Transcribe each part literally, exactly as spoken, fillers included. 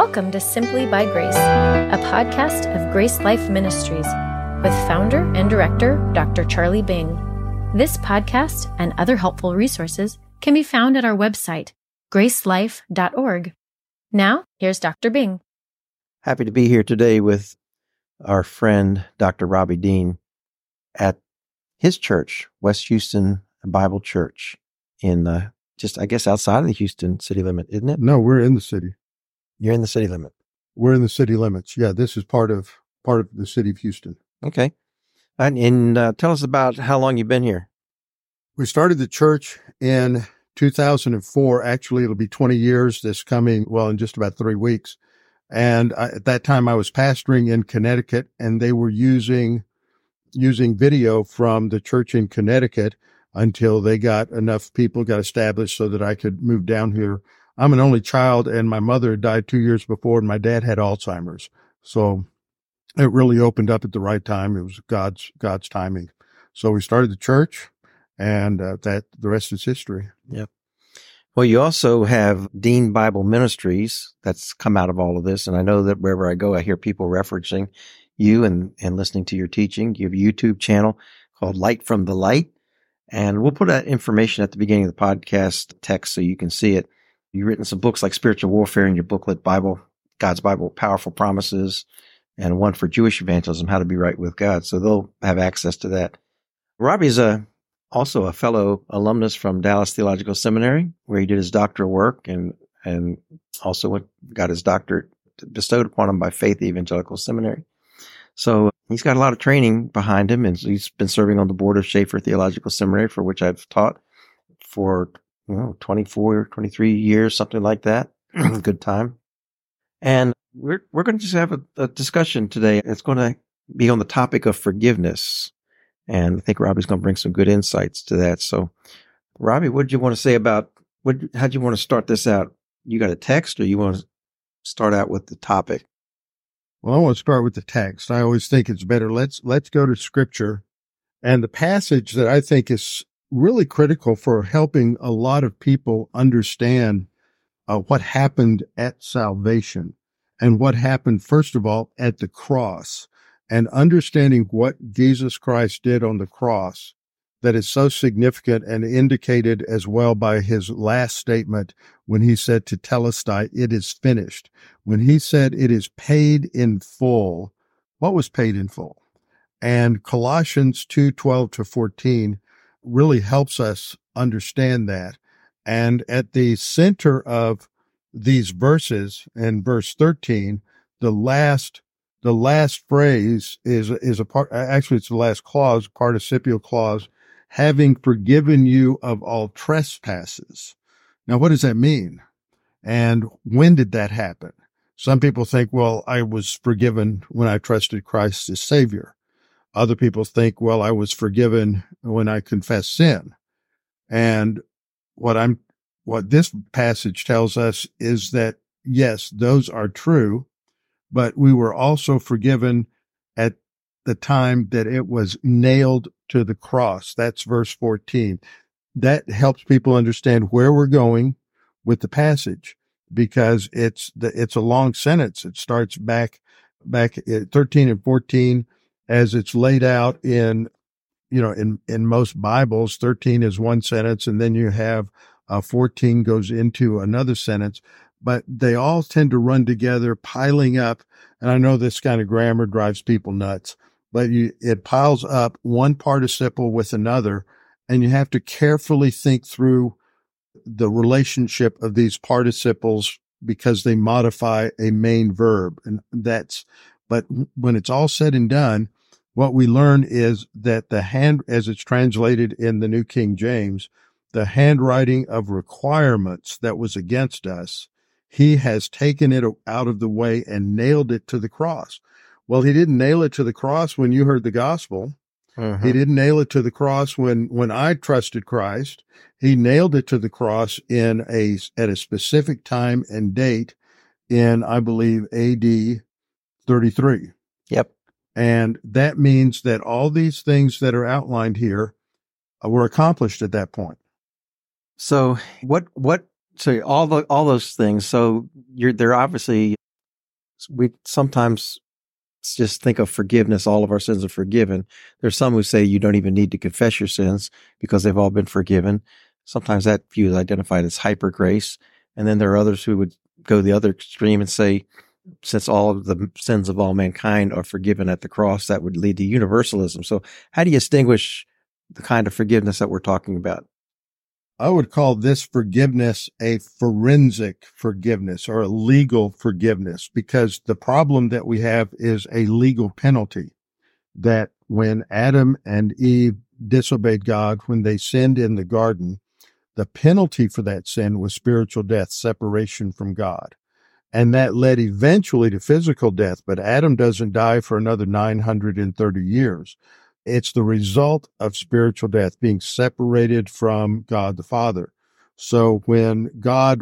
Welcome to Simply by Grace, a podcast of Grace Life Ministries with founder and director Doctor Charlie Bing. This podcast and other helpful resources can be found at our website, grace life dot org. Now, here's Doctor Bing. Happy to be here today with our friend, Doctor Robbie Dean, at his church, West Houston Bible Church, in uh, just, I guess, outside of the Houston city limit, isn't it? No, we're in the city. You're in the city limit. We're in the city limits. Yeah, this is part of part of the city of Houston. Okay. And, and uh, tell us about how long you've been here. We started the church in two thousand four. Actually, it'll be twenty years this coming, well, in just about three weeks. And I, at that time, I was pastoring in Connecticut, and they were using using video from the church in Connecticut until they got enough people, got established so that I could move down here. I'm an only child, and my mother died two years before, and my dad had Alzheimer's. So it really opened up at the right time. It was God's God's timing. So we started the church, and uh, that the rest is history. Yep. Well, you also have Dean Bible Ministries that's come out of all of this, and I know that wherever I go, I hear people referencing you and, and listening to your teaching. You have a YouTube channel called Light from the Light, and we'll put that information at the beginning of the podcast text so you can see it. You've written some books like Spiritual Warfare in your booklet, Bible, God's Bible, Powerful Promises, and one for Jewish evangelism, How to Be Right with God. So they'll have access to that. Robbie's a, also a fellow alumnus from Dallas Theological Seminary, where he did his doctoral work and, and also went, got his doctorate bestowed upon him by Faith Evangelical Seminary. So he's got a lot of training behind him, and he's been serving on the board of Schaefer Theological Seminary, for which I've taught for you know, twenty-four, twenty-three years, something like that. Good time. And we're, we're going to just have a, a discussion today. It's going to be on the topic of forgiveness. And I think Robbie's going to bring some good insights to that. So Robbie, what did you want to say about, what, how'd you want to start this out? You got a text, or you want to start out with the topic? Well, I want to start with the text. I always think it's better. Let's, let's go to scripture. And the passage that I think is really critical for helping a lot of people understand uh, what happened at salvation and what happened, first of all, at the cross, and understanding what Jesus Christ did on the cross that is so significant and indicated as well by his last statement when he said to Telestai, "It is finished." When he said it is paid in full, what was paid in full? And Colossians two twelve to fourteen really helps us understand that. And at the center of these verses, in verse thirteen, the last the last phrase is is a part, actually it's the last clause, participial clause, having forgiven you of all trespasses. Now, what does that mean? And when did that happen? Some people think, well, I was forgiven when I trusted Christ as Savior. Other people think, well, I was forgiven when I confessed sin. And what I'm, what this passage tells us is that, yes, those are true, but we were also forgiven at the time that it was nailed to the cross. That's verse fourteen. That helps people understand where we're going with the passage, because it's the, it's a long sentence. It starts back, back at thirteen and fourteen. As it's laid out in, you know, in, in most Bibles, thirteen is one sentence, and then you have uh, fourteen goes into another sentence, but they all tend to run together, piling up. And I know this kind of grammar drives people nuts, but you, it piles up one participle with another, and you have to carefully think through the relationship of these participles because they modify a main verb. And that's, but when it's all said and done, what we learn is that the hand, as it's translated in the New King James, the handwriting of requirements that was against us, he has taken it out of the way and nailed it to the cross. Well, he didn't nail it to the cross when you heard the gospel. Uh-huh. He didn't nail it to the cross when, when I trusted Christ. He nailed it to the cross in a, at a specific time and date in, I believe, A D thirty-three. Yep. And that means that all these things that are outlined here uh, were accomplished at that point. So what, what, so all the, all those things, so you're, they're obviously we sometimes just think of forgiveness, all of our sins are forgiven. There's some who say you don't even need to confess your sins because they've all been forgiven. Sometimes that view is identified as hyper grace. And then there are others who would go the other extreme and say, since all of the sins of all mankind are forgiven at the cross, that would lead to universalism. So how do you distinguish the kind of forgiveness that we're talking about? I would call this forgiveness a forensic forgiveness or a legal forgiveness, because the problem that we have is a legal penalty. That when Adam and Eve disobeyed God, when they sinned in the garden, the penalty for that sin was spiritual death, separation from God. And that led eventually to physical death, but Adam doesn't die for another nine hundred thirty years. It's the result of spiritual death, being separated from God the Father. So when God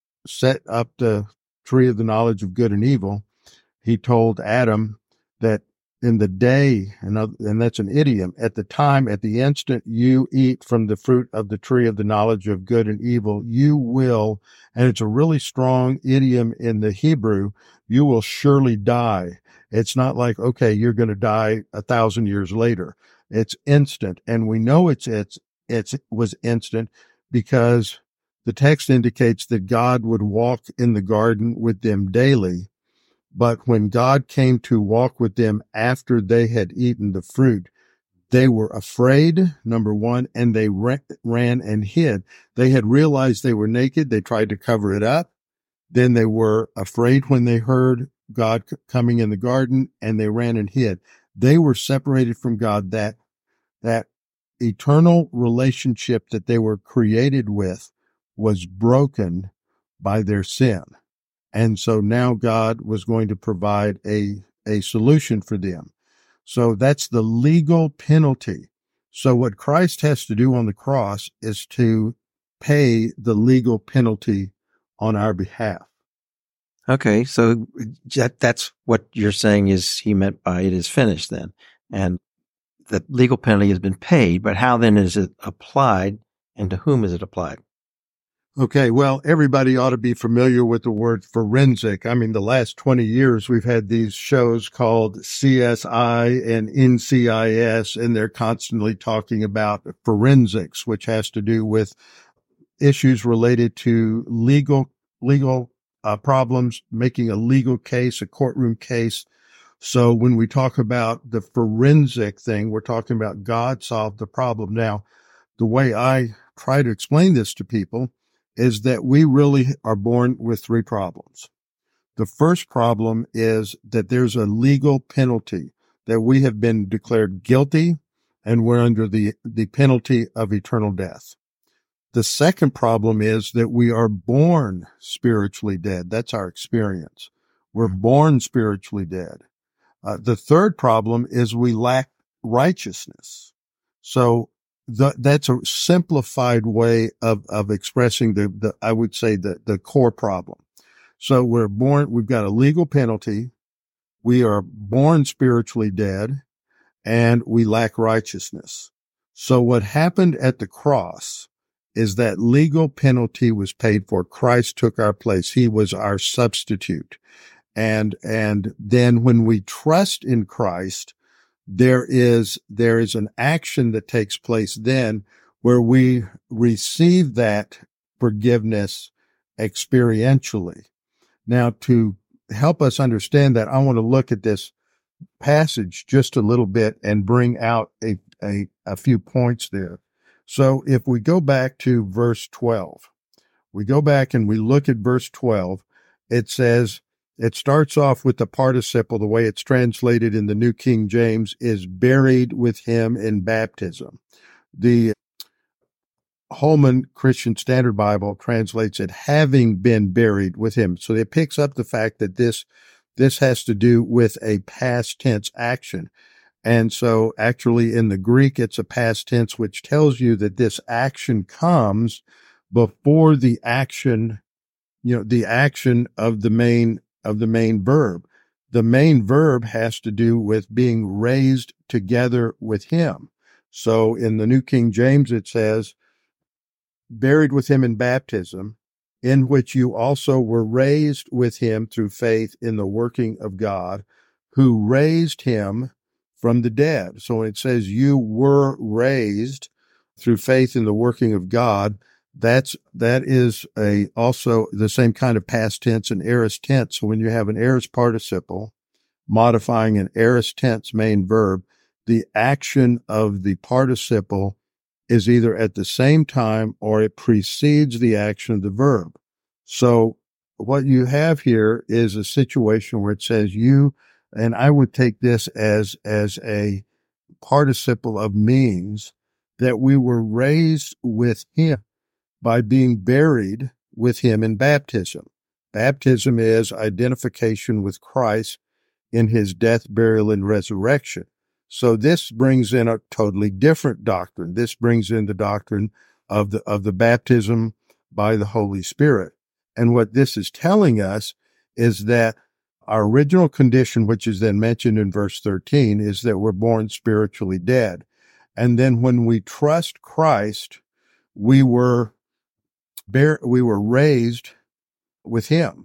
set up the tree of the knowledge of good and evil, he told Adam that in the day, and, and that's an idiom, at the time, at the instant you eat from the fruit of the tree of the knowledge of good and evil, you will, and it's a really strong idiom in the Hebrew, you will surely die. It's not like, okay, you're going to die a thousand years later. It's instant. And we know it's, it's, it's, it was instant because the text indicates that God would walk in the garden with them daily. But when God came to walk with them after they had eaten the fruit, they were afraid, number one, and they ran, ran and hid. They had realized they were naked. They tried to cover it up. Then they were afraid when they heard God coming in the garden, and they ran and hid. They were separated from God. That, that eternal relationship that they were created with was broken by their sin. And so now God was going to provide a, a solution for them. So that's the legal penalty. So what Christ has to do on the cross is to pay the legal penalty on our behalf. Okay, so that, that's what you're saying is he meant by it is finished then. And the legal penalty has been paid, but how then is it applied and to whom is it applied? Okay, well, everybody ought to be familiar with the word forensic. I mean, the last twenty years, we've had these shows called C S I and N C I S, and they're constantly talking about forensics, which has to do with issues related to legal, legal uh, problems, making a legal case, a courtroom case. So when we talk about the forensic thing, we're talking about God solved the problem. Now, the way I try to explain this to people is that we really are born with three problems. The first problem is that there's a legal penalty, that we have been declared guilty and we're under the, the penalty of eternal death. The second problem is that we are born spiritually dead. That's our experience. We're born spiritually dead. Uh, the third problem is we lack righteousness. So The, that's a simplified way of, of expressing the, the, I would say the, the core problem. So we're born, we've got a legal penalty. We are born spiritually dead and we lack righteousness. So what happened at the cross is that legal penalty was paid for. Christ took our place. He was our substitute. And, and then when we trust in Christ, There is, there is an action that takes place then where we receive that forgiveness experientially. Now, to help us understand that, I want to look at this passage just a little bit and bring out a, a, a few points there. So if we go back to verse twelve, we go back and we look at verse twelve, it says, it starts off with the participle, the way it's translated in the New King James, is buried with him in baptism. The Holman Christian Standard Bible translates it having been buried with him. So it picks up the fact that this, this has to do with a past tense action. And so actually in the Greek, it's a past tense, which tells you that this action comes before the action, you know, the action of the main of the main verb. The main verb has to do with being raised together with him. So in the New King James, it says, buried with him in baptism, in which you also were raised with him through faith in the working of God, who raised him from the dead. So when it says you were raised through faith in the working of God, that's, that is a, also the same kind of past tense and aorist tense. So when you have an aorist participle modifying an aorist tense main verb, the action of the participle is either at the same time or it precedes the action of the verb. So what you have here is a situation where it says you, and I would take this as, as a participle of means that we were raised with him by being buried with him in baptism. Baptism is identification with Christ in his death, burial, and resurrection. So this brings in a totally different doctrine. This brings in the doctrine of the, of the baptism by the Holy Spirit. And what this is telling us is that our original condition, which is then mentioned in verse thirteen, is that we're born spiritually dead. And then when we trust Christ, we were bear, we were raised with him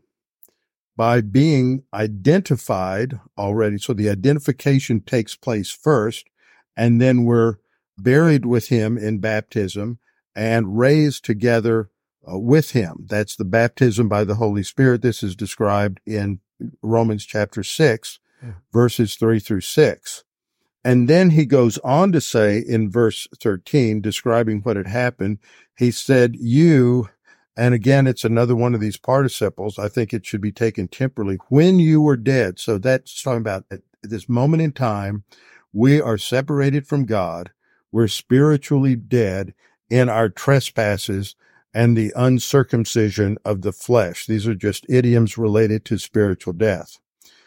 by being identified already. So the identification takes place first, and then we're buried with him in baptism and raised together uh, with him. That's the baptism by the Holy Spirit. This is described in Romans chapter six, yeah. verses three through six. And then he goes on to say in verse thirteen, describing what had happened, he said, you, and again, it's another one of these participles. I think it should be taken temporally. When you were dead. So that's talking about at this moment in time, we are separated from God. We're spiritually dead in our trespasses and the uncircumcision of the flesh. These are just idioms related to spiritual death.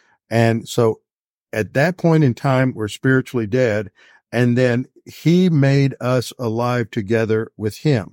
And so at that point in time, we're spiritually dead. And then he made us alive together with him.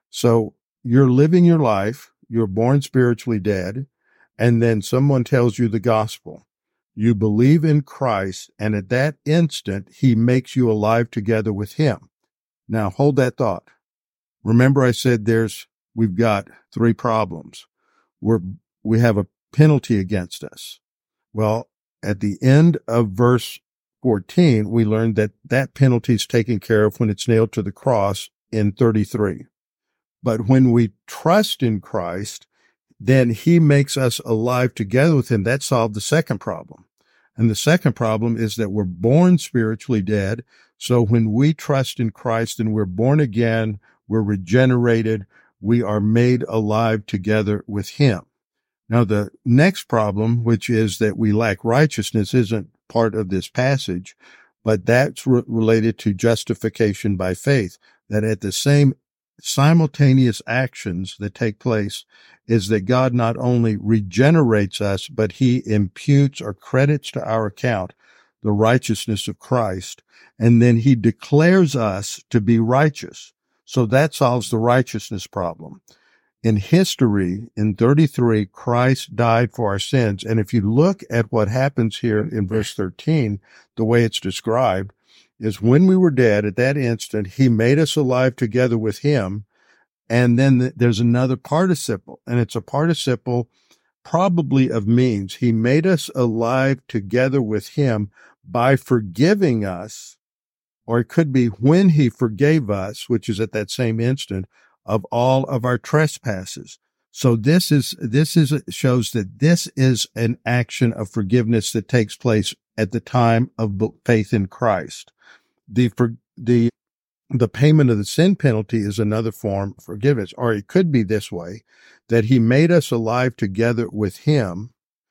So you're living your life, you're born spiritually dead, and then someone tells you the gospel. You believe in Christ, and at that instant, he makes you alive together with him. Now, hold that thought. Remember I said there's, we've got three problems. We're, we have a penalty against us. Well, at the end of verse fourteen, we learned that that penalty is taken care of when it's nailed to the cross in thirty-three. But when we trust in Christ, then he makes us alive together with him. That solved the second problem. And the second problem is that we're born spiritually dead. So when we trust in Christ and we're born again, we're regenerated, we are made alive together with him. Now, the next problem, which is that we lack righteousness, isn't part of this passage, but that's re- related to justification by faith, that at the same simultaneous actions that take place is that God not only regenerates us, but he imputes or credits to our account the righteousness of Christ, and then he declares us to be righteous. So that solves the righteousness problem. In history, in thirty-three, Christ died for our sins. And if you look at what happens here in verse thirteen, the way it's described is when we were dead, at that instant, he made us alive together with him. And then th- there's another participle, and it's a participle probably of means. He made us alive together with him by forgiving us, or it could be when he forgave us, which is at that same instant, of all of our trespasses. So this is, this is, shows that this is an action of forgiveness that takes place at the time of faith in Christ. The, for, the, the payment of the sin penalty is another form of forgiveness, or it could be this way, that he made us alive together with him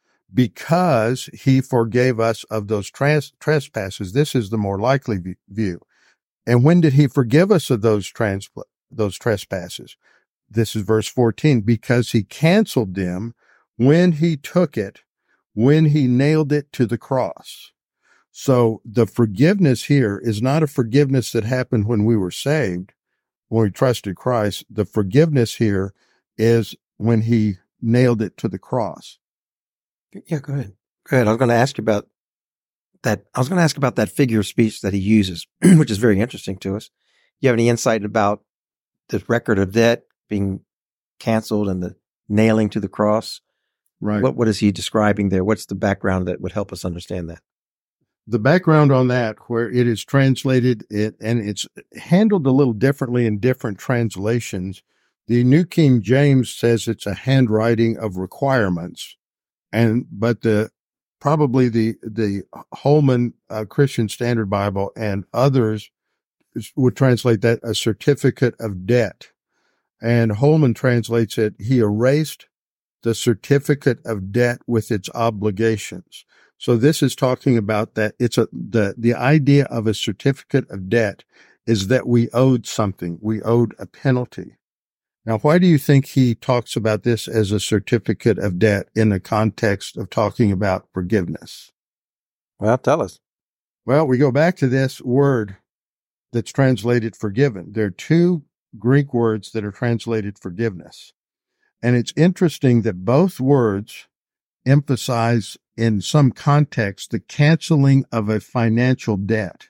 because he forgave us of those trans- trespasses. This is the more likely view. And when did he forgive us of those trans- those trespasses? This is verse fourteen, because he canceled them when he took it, when he nailed it to the cross. So the forgiveness here is not a forgiveness that happened when we were saved, when we trusted Christ. The forgiveness here is when he nailed it to the cross. Yeah, go ahead. Go ahead. I was going to ask you about that. I was going to ask about that figure of speech that he uses, which is very interesting to us. You have any insight about the record of debt being canceled and the nailing to the cross. Right. What What is he describing there? What's the background that would help us understand that? The background on that, where it is translated, it and it's handled a little differently in different translations. The New King James says it's a handwriting of requirements, and but the probably the the Holman uh, Christian Standard Bible and others would translate that a certificate of debt, and Holman translates it, he erased the certificate of debt with its obligations. So this is talking about that it's a the the idea of a certificate of debt is that we owed something, we owed a penalty. Now, why do you think he talks about this as a certificate of debt in the context of talking about forgiveness? Well, tell us. Well, we go back to this word that's translated forgiven. There are two Greek words that are translated forgiveness. And it's interesting that both words emphasize in some context the canceling of a financial debt.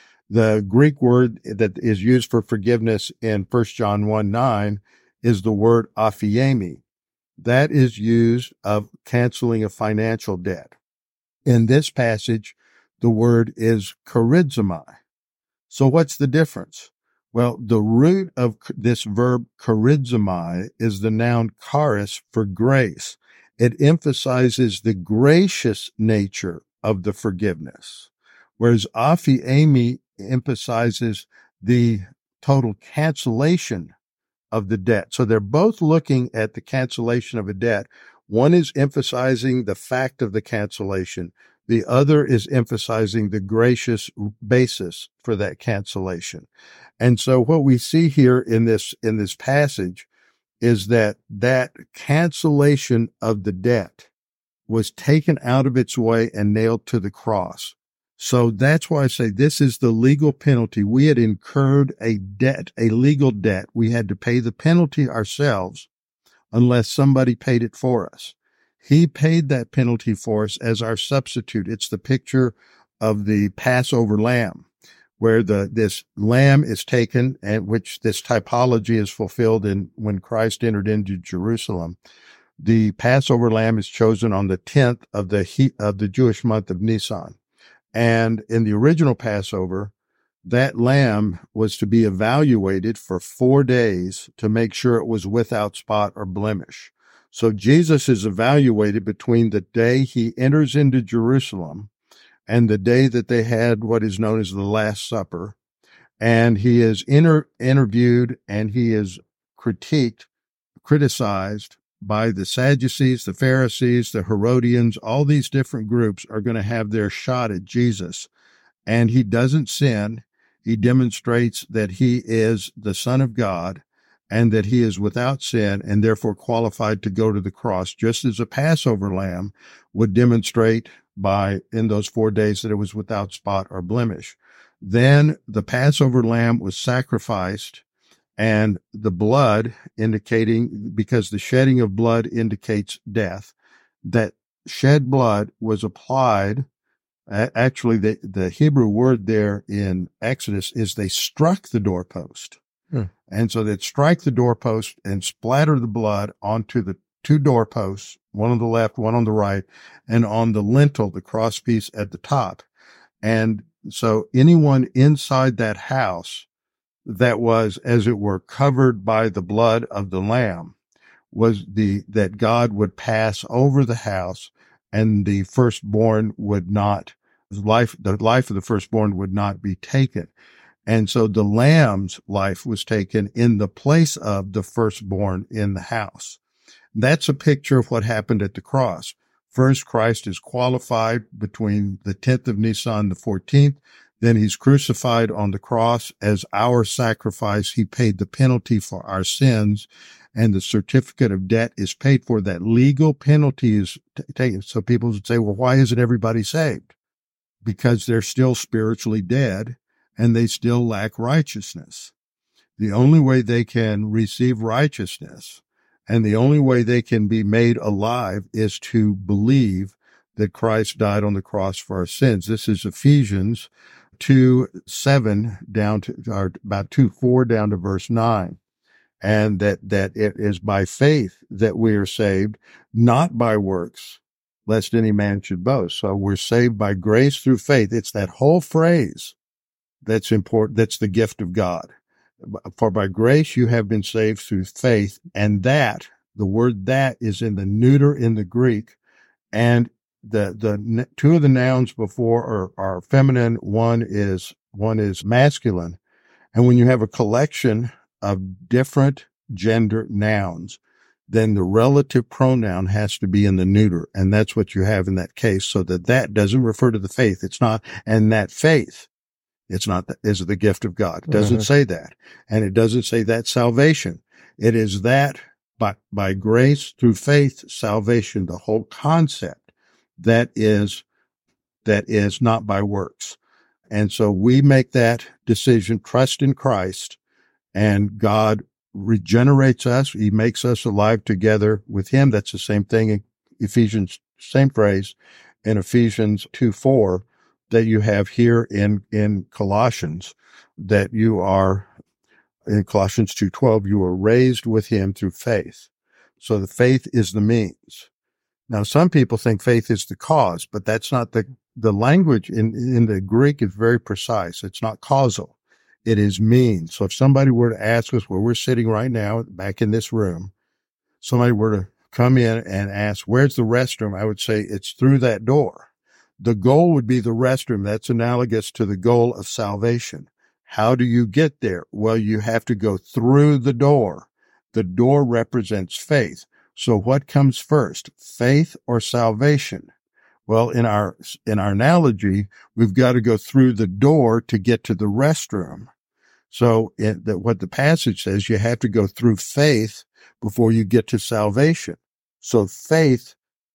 The Greek word that is used for forgiveness in First John one nine is the word aphiemi. That is used of canceling a financial debt. In this passage, the word is charizomai. So what's the difference? Well, the root of this verb charizomai is the noun charis for grace. It emphasizes the gracious nature of the forgiveness, whereas aphiemi emphasizes the total cancellation of the debt. So they're both looking at the cancellation of a debt. One is emphasizing the fact of the cancellation. The other is emphasizing the gracious basis for that cancellation. And so what we see here in this, in this passage is that that cancellation of the debt was taken out of its way and nailed to the cross. So that's why I say this is the legal penalty. We had incurred a debt, a legal debt. We had to pay the penalty ourselves unless somebody paid it for us. He paid that penalty for us as our substitute. It's the picture of the Passover lamb, where the this lamb is taken, and which this typology is fulfilled in when Christ entered into Jerusalem. The Passover lamb is chosen on the tenth of the he, of the Jewish month of Nisan. And in the original Passover, that lamb was to be evaluated for four days to make sure it was without spot or blemish. So Jesus is evaluated between the day he enters into Jerusalem and the day that they had what is known as the Last Supper. And he is inter- interviewed and he is critiqued, criticized by the Sadducees, the Pharisees, the Herodians. All these different groups are going to have their shot at Jesus. And he doesn't sin. He demonstrates that he is the Son of God and that he is without sin and therefore qualified to go to the cross, just as a Passover lamb would demonstrate by in those four days that it was without spot or blemish. Then the Passover lamb was sacrificed, and the blood indicating, because the shedding of blood indicates death, that shed blood was applied. Actually, the, the Hebrew word there in Exodus is they struck the doorpost. Hmm. And so they'd strike the doorpost and splatter the blood onto the two doorposts, one on the left, one on the right, and on the lintel, the cross piece at the top. And so anyone inside that house that was, as it were, covered by the blood of the lamb was the, that God would pass over the house, and the firstborn would not, life, the life of the firstborn would not be taken. And so the lamb's life was taken in the place of the firstborn in the house. That's a picture of what happened at the cross. First, Christ is qualified between the tenth of Nisan, the fourteenth. Then he's crucified on the cross as our sacrifice. He paid the penalty for our sins, and the certificate of debt is paid for. That legal penalty is t- taken. So people would say, well, why isn't everybody saved? Because they're still spiritually dead and they still lack righteousness. The only way they can receive righteousness and the only way they can be made alive is to believe that Christ died on the cross for our sins. This is Ephesians two seven down to, or about two four down to verse nine. and that, that it is by faith that we are saved, not by works, lest any man should boast. So we're saved by grace through faith. It's that whole phrase that's important. That's the gift of God. For by grace you have been saved through faith, and that, the word that is in the neuter in the Greek, and the the two of the nouns before are, are feminine. One is one is masculine, and when you have a collection of different gender nouns, then the relative pronoun has to be in the neuter, and that's what you have in that case. So that that doesn't refer to the faith. It's not, and that faith. It's not, is the gift of God. It doesn't mm-hmm. say that. And it doesn't say that salvation. It is that by, by grace through faith, salvation, the whole concept that is, that is not by works. And so we make that decision, trust in Christ, and God regenerates us. He makes us alive together with him. That's the same thing in Ephesians, same phrase in Ephesians two four. That you have here in, in Colossians, that you are, in Colossians two twelve, you are raised with him through faith. So the faith is the means. Now, some people think faith is the cause, but that's not the, the language in, in the Greek is very precise. It's not causal. It is means. So if somebody were to ask us where we're sitting right now, back in this room, somebody were to come in and ask, where's the restroom? I would say it's through that door. The goal would be the restroom. That's analogous to the goal of salvation. How do you get there? Well, you have to go through the door. The door represents faith. So what comes first, faith or salvation? Well, in our, in our analogy, we've got to go through the door to get to the restroom. So it, that what the passage says, you have to go through faith before you get to salvation. So faith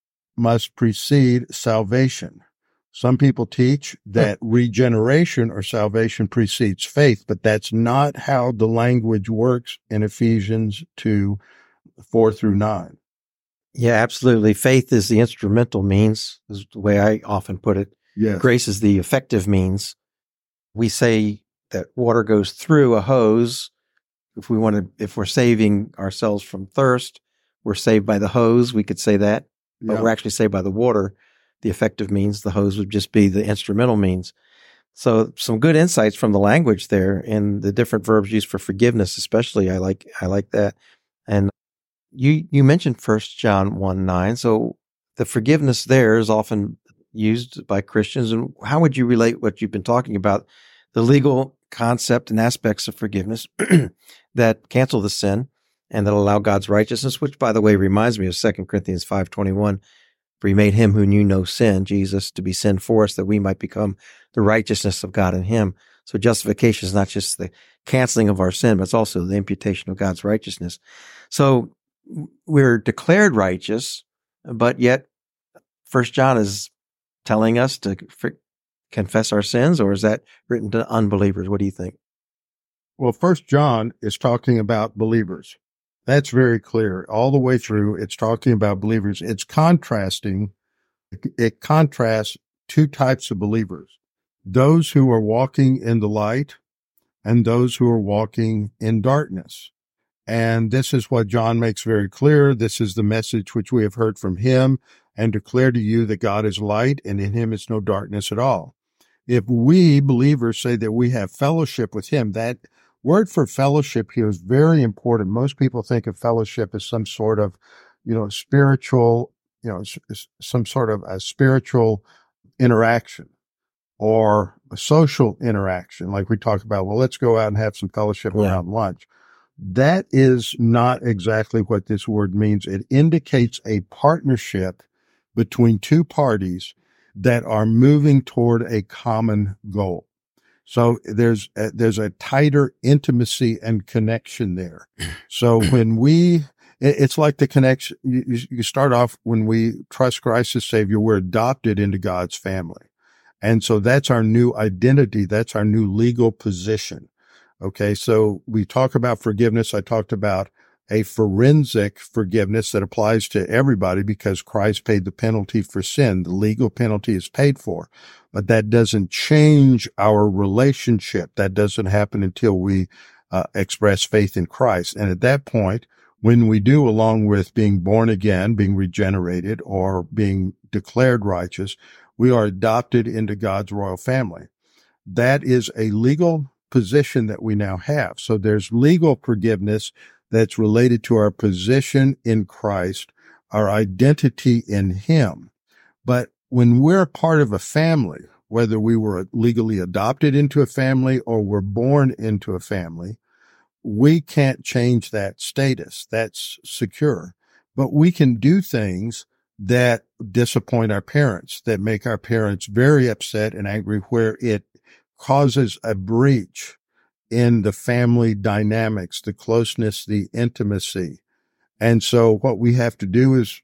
must precede salvation. Some people teach that regeneration or salvation precedes faith, but that's not how the language works in Ephesians two, four through nine. Yeah, absolutely. Faith is the instrumental means, is the way I often put it. Yes. Grace is the effective means. We say that water goes through a hose. If we want to, if we're saving ourselves from thirst, we're saved by the hose. We could say that, but yeah. We're actually saved by the water. The effective means, the hose would just be the instrumental means. So some good insights from the language there and the different verbs used for forgiveness, especially. I like, I like that. And you, you mentioned First John one nine. So the forgiveness there is often used by Christians. And how would you relate what you've been talking about, the legal concept and aspects of forgiveness that cancel the sin and that allow God's righteousness, which by the way reminds me of Second Corinthians five twenty-one. For he made him who knew no sin, Jesus, to be sin for us, that we might become the righteousness of God in him. So justification is not just the canceling of our sin, but it's also the imputation of God's righteousness. So we're declared righteous, but yet First John is telling us to for, confess our sins, or is that written to unbelievers? What do you think? Well, First John is talking about believers. That's very clear. All the way through, it's talking about believers. It's contrasting, it contrasts two types of believers. Those who are walking in the light and those who are walking in darkness. And this is what John makes very clear. This is the message which we have heard from him and declare to you that God is light and in him is no darkness at all. If we believers say that we have fellowship with him, that word for fellowship here is very important. Most people think of fellowship as some sort of, you know, spiritual, you know, some sort of a spiritual interaction or a social interaction. Like we talk about, well, let's go out and have some fellowship yeah. around lunch. That is not exactly what this word means. It indicates a partnership between two parties that are moving toward a common goal. So there's a, there's a tighter intimacy and connection there. So when we, it's like the connection, you, you start off when we trust Christ as Savior, we're adopted into God's family. And so that's our new identity. That's our new legal position. Okay. So we talk about forgiveness. I talked about a forensic forgiveness that applies to everybody because Christ paid the penalty for sin. The legal penalty is paid for. But that doesn't change our relationship. That doesn't happen until we uh, express faith in Christ. And at that point, when we do, along with being born again, being regenerated, or being declared righteous, we are adopted into God's royal family. That is a legal position that we now have. So there's legal forgiveness that's related to our position in Christ, our identity in Him. But when we're part of a family, whether we were legally adopted into a family or were born into a family, we can't change that status. That's secure. But we can do things that disappoint our parents, that make our parents very upset and angry, where it causes a breach in the family dynamics, the closeness, the intimacy. And so what we have to do is,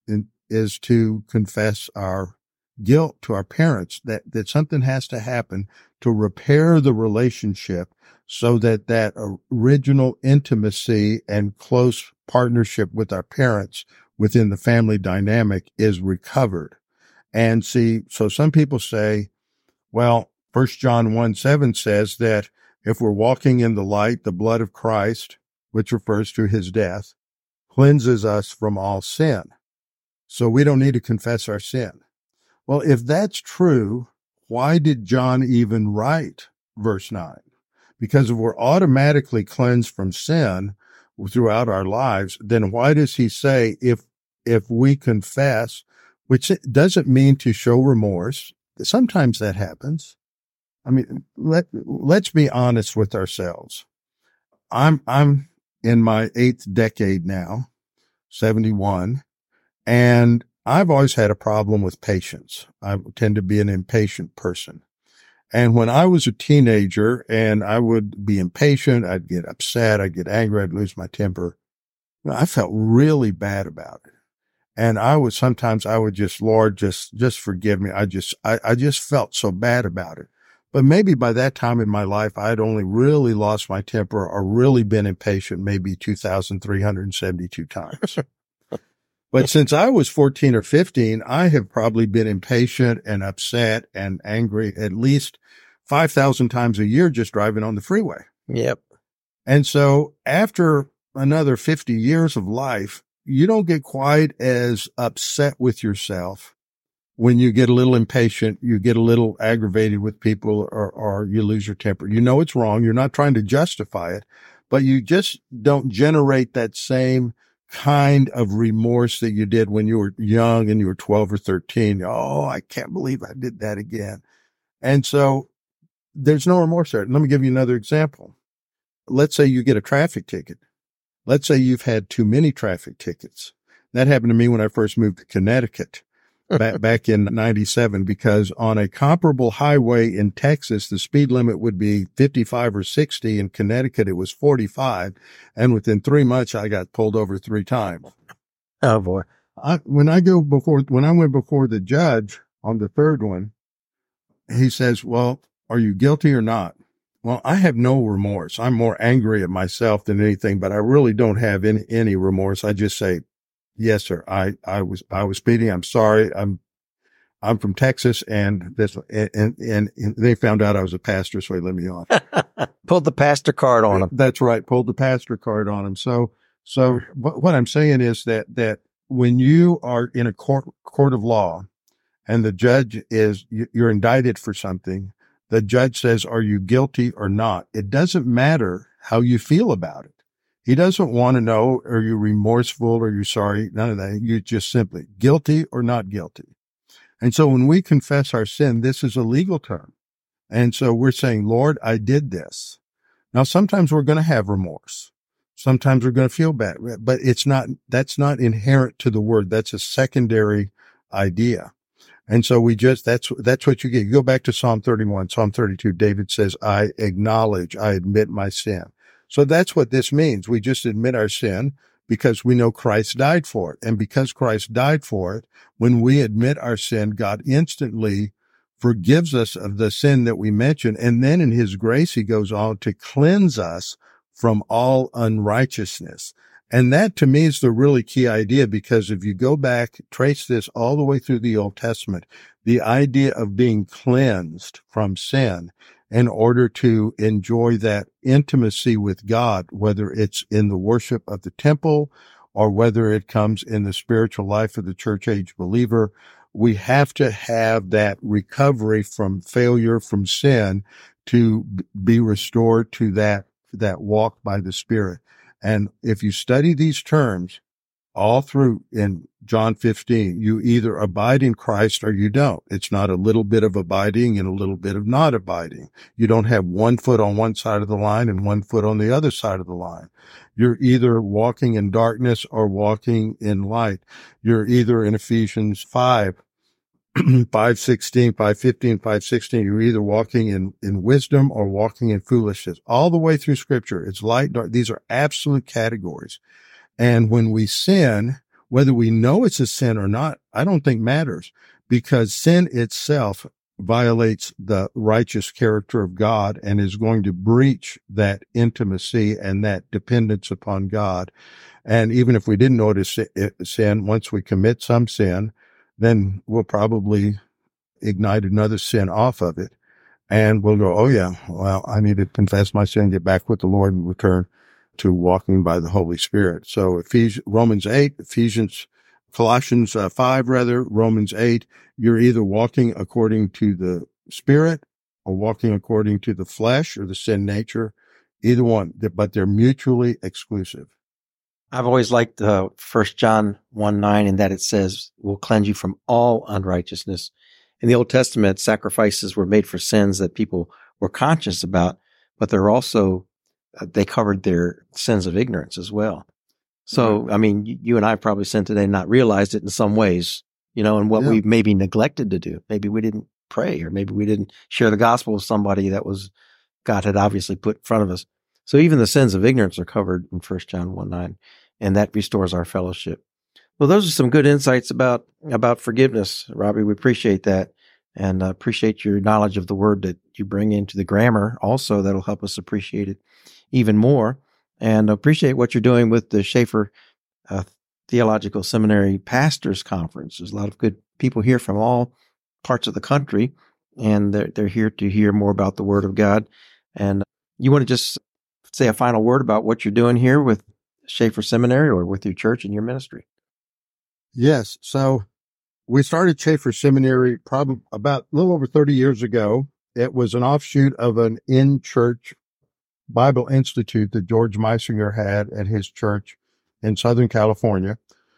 is to confess our guilt to our parents, that, that something has to happen to repair the relationship so that that original intimacy and close partnership with our parents within the family dynamic is recovered. And see, so some people say, well, First John one seven says that if we're walking in the light, the blood of Christ, which refers to His death, cleanses us from all sin. So we don't need to confess our sin. Well, if that's true, why did John even write verse nine? Because if we're automatically cleansed from sin throughout our lives, then why does he say if if we confess, which doesn't mean to show remorse? Sometimes that happens. I mean, let let's be honest with ourselves. I'm I'm in my eighth decade now, seventy-one, and I've always had a problem with patience. I tend to be an impatient person. And when I was a teenager and I would be impatient, I'd get upset, I'd get angry, I'd lose my temper. I felt really bad about it. And I would, sometimes I would just, Lord, just, just forgive me. I just, I, I just felt so bad about it. But maybe by that time in my life, I had only really lost my temper or really been impatient maybe two thousand three hundred seventy-two times. But since I was fourteen or fifteen, I have probably been impatient and upset and angry at least five thousand times a year just driving on the freeway. Yep. And so after another fifty years of life, you don't get quite as upset with yourself when you get a little impatient, you get a little aggravated with people, or, or you lose your temper. You know it's wrong. You're not trying to justify it, but you just don't generate that same kind of remorse that you did when you were young and you were twelve or thirteen. Oh, I can't believe I did that again. And so there's no remorse there. Let me give you another example. Let's say you get a traffic ticket. Let's say you've had too many traffic tickets. That happened to me when I first moved to Connecticut back, back in ninety-seven, because on a comparable highway in Texas, the speed limit would be fifty-five or sixty. In Connecticut, it was forty-five. And within three months, I got pulled over three times. Oh boy. I, when I go before, when I went before the judge on the third one, he says, well, are you guilty or not? Well, I have no remorse. I'm more angry at myself than anything, but I really don't have any, any remorse. I just say, yes, sir. I, I was, I was speeding. I'm sorry. I'm, I'm from Texas, and this, and, and, and they found out I was a pastor, so he let me off. Pulled the pastor card on him. That's right. Pulled the pastor card on him. So, so what, what I'm saying is that, that when you are in a court, court of law and the judge is, you're indicted for something, the judge says, are you guilty or not? It doesn't matter how you feel about it. He doesn't want to know, are you remorseful or are you sorry? None of that. You just simply guilty or not guilty. And so when we confess our sin, this is a legal term. And so we're saying, Lord, I did this. Now, sometimes we're going to have remorse. Sometimes we're going to feel bad, but it's not, that's not inherent to the word. That's a secondary idea. And so we just, that's, that's what you get. You go back to Psalm thirty-one, Psalm thirty-two, David says, I acknowledge, I admit my sin. So that's what this means. We just admit our sin because we know Christ died for it. And because Christ died for it, when we admit our sin, God instantly forgives us of the sin that we mentioned. And then in his grace, he goes on to cleanse us from all unrighteousness. And that to me is the really key idea, because if you go back, trace this all the way through the Old Testament, the idea of being cleansed from sin in order to enjoy that intimacy with God, whether it's in the worship of the temple or whether it comes in the spiritual life of the church age believer. We have to have that recovery from failure, from sin, to be restored to that, that walk by the Spirit. And if you study these terms all through in John fifteen, you either abide in Christ or you don't. It's not a little bit of abiding and a little bit of not abiding. You don't have one foot on one side of the line and one foot on the other side of the line. You're either walking in darkness or walking in light. You're either in Ephesians five, five sixteen, five fifteen, five sixteen. You're either walking in, in wisdom or walking in foolishness. All the way through Scripture, it's light, dark. These are absolute categories. And when we sin, whether we know it's a sin or not, I don't think matters, because sin itself violates the righteous character of God and is going to breach that intimacy and that dependence upon God. And even if we didn't know it is sin, once we commit some sin, then we'll probably ignite another sin off of it. And we'll go, oh yeah, well, I need to confess my sin, get back with the Lord, and return to walking by the Holy Spirit. So Ephesians, Romans eight, Ephesians, Colossians uh, five, rather, Romans eight, you're either walking according to the Spirit or walking according to the flesh or the sin nature, either one, but they're mutually exclusive. I've always liked uh, First John one nine, in that it says, will cleanse you from all unrighteousness. In the Old Testament, sacrifices were made for sins that people were conscious about, but they're also, uh, they covered their sins of ignorance as well. So, I mean, you, you and I probably sinned today and not realized it in some ways, you know, and what Yeah. we maybe neglected to do. Maybe we didn't pray, or maybe we didn't share the gospel with somebody that was, God had obviously put in front of us. So even the sins of ignorance are covered in First John one nine, and that restores our fellowship. Well, those are some good insights about, about forgiveness, Robbie. We appreciate that, and uh, appreciate your knowledge of the word that you bring into the grammar also. That'll help us appreciate it even more, and appreciate what you're doing with the Schaeffer uh, Theological Seminary Pastors Conference. There's a lot of good people here from all parts of the country, and they're, they're here to hear more about the Word of God. And you want to just say a final word about what you're doing here with Schaeffer Seminary or with your church and your ministry? Yes. So we started Schaeffer Seminary probably about a little over thirty years ago. It was an offshoot of an in-church Bible Institute that George Meisinger had at his church in Southern California.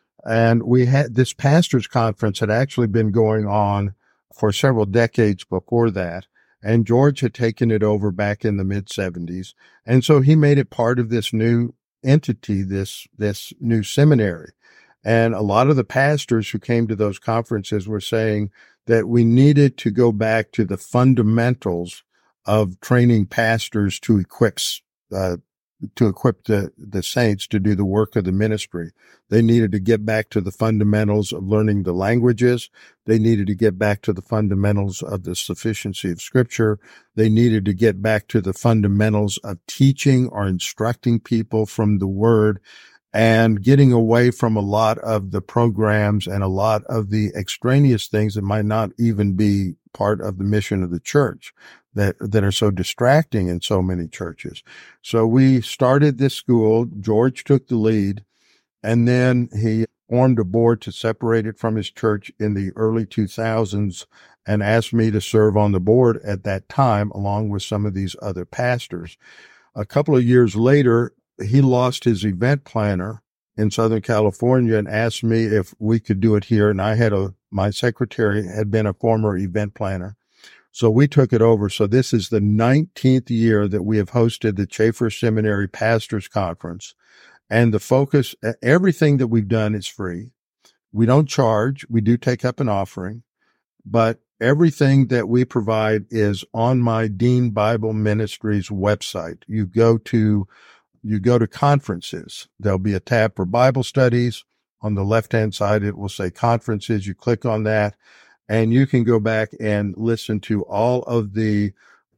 And we had this pastors conference had actually been going on for several decades before that. And George had taken it over back in the mid seventies. And so he made it part of this new entity, this, this new seminary. And a lot of the pastors who came to those conferences were saying that we needed to go back to the fundamentals of training pastors to equip, uh, to equip the, the saints to do the work of the ministry. They needed to get back to the fundamentals of learning the languages. They needed to get back to the fundamentals of the sufficiency of Scripture. They needed to get back to the fundamentals of teaching or instructing people from the Word, and getting away from a lot of the programs and a lot of the extraneous things that might not even be part of the mission of the church, that, that are so distracting in so many churches. So we started this school. George took the lead, and then he formed a board to separate it from his church in the early two thousands and asked me to serve on the board at that time, along with some of these other pastors. A couple of years later, he lost his event planner in Southern California and asked me if we could do it here. And I had a, my secretary had been a former event planner. So we took it over. So this is the nineteenth year that we have hosted the Schaeffer Seminary Pastors Conference. And the focus, everything that we've done is free. We don't charge. We do take up an offering, but everything that we provide is on my Dean Bible Ministries website. You go to You go to conferences. There'll be a tab for Bible studies. On the left-hand side, it will say conferences. You click on that, and you can go back and listen to all of the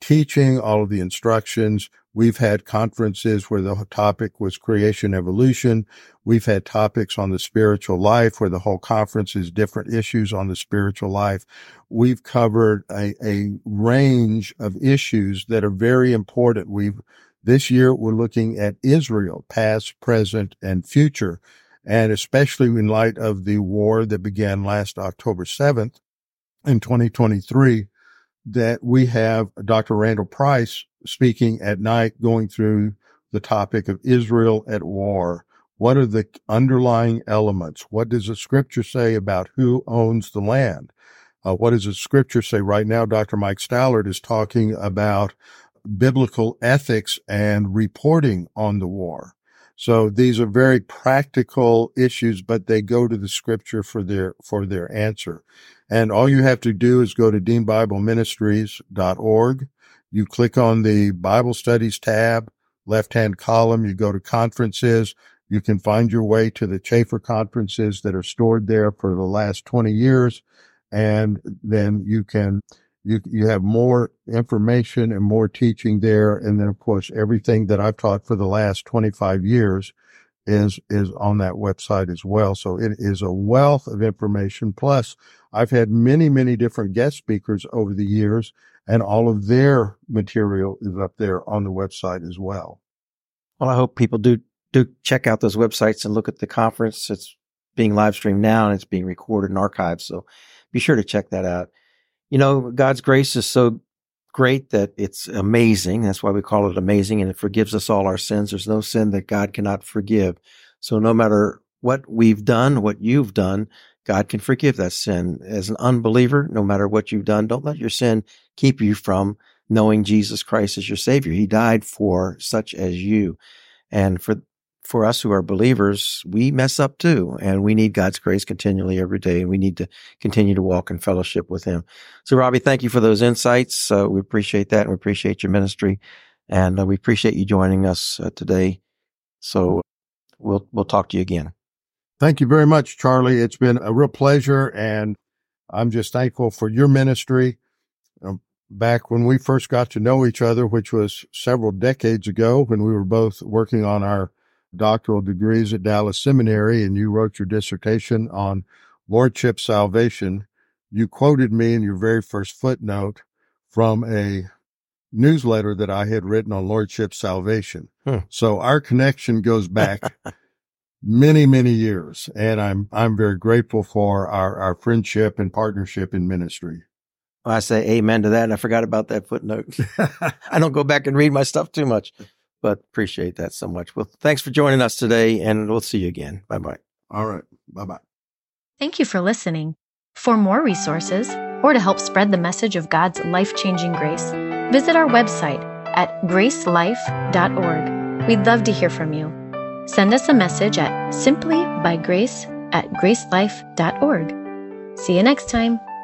teaching, all of the instructions. We've had conferences where the topic was creation evolution. We've had topics on the spiritual life where the whole conference is different issues on the spiritual life. We've covered a, a range of issues that are very important. We've, this year we're looking at Israel, past, present, and future. And especially in light of the war that began last October seventh in twenty twenty-three, that we have Doctor Randall Price speaking at night, going through the topic of Israel at war. What are the underlying elements? What does the scripture say about who owns the land? Uh, what does the scripture say? Right now, Doctor Mike Stallard is talking about biblical ethics and reporting on the war. So these are very practical issues, but they go to the scripture for their, for their answer. And all you have to do is go to dean bible ministries dot org. You click on the Bible Studies tab, left-hand column. You go to conferences. You can find your way to the Chafer conferences that are stored there for the last twenty years. And then you can, you, you have more information and more teaching there. And then, of course, everything that I've taught for the last twenty-five years is, is on that website as well. So it is a wealth of information. Plus, I've had many, many different guest speakers over the years, and all of their material is up there on the website as well. Well, I hope people do, do check out those websites and look at the conference. It's being live streamed now and it's being recorded and archived. So be sure to check that out. You know, God's grace is so great that it's amazing. That's why we call it amazing, and it forgives us all our sins. There's no sin that God cannot forgive. So no matter what we've done, what you've done, God can forgive that sin. As an unbeliever, no matter what you've done, don't let your sin keep you from knowing Jesus Christ as your Savior. He died for such as you. And for for us who are believers, we mess up too, and we need God's grace continually every day, and we need to continue to walk in fellowship with Him. So, Robbie, thank you for those insights. Uh, we appreciate that, and we appreciate your ministry, and uh, we appreciate you joining us uh, today. So we'll we'll talk to you again. Thank you very much, Charlie. It's been a real pleasure, and I'm just thankful for your ministry. Um, back when we first got to know each other, which was several decades ago, when we were both working on our doctoral degrees at Dallas Seminary, and you wrote your dissertation on Lordship Salvation, you quoted me in your very first footnote from a newsletter that I had written on Lordship Salvation. Hmm. So our connection goes back many, many years, and I'm I'm very grateful for our, our friendship and partnership in ministry. Well, I say amen to that, and I forgot about that footnote. I don't go back and read my stuff too much, but appreciate that so much. Well, thanks for joining us today, and we'll see you again. Bye-bye. All right. Bye-bye. Thank you for listening. For more resources, or to help spread the message of God's life-changing grace, visit our website at grace life dot org. We'd love to hear from you. Send us a message at simply by grace at grace life dot org. See you next time.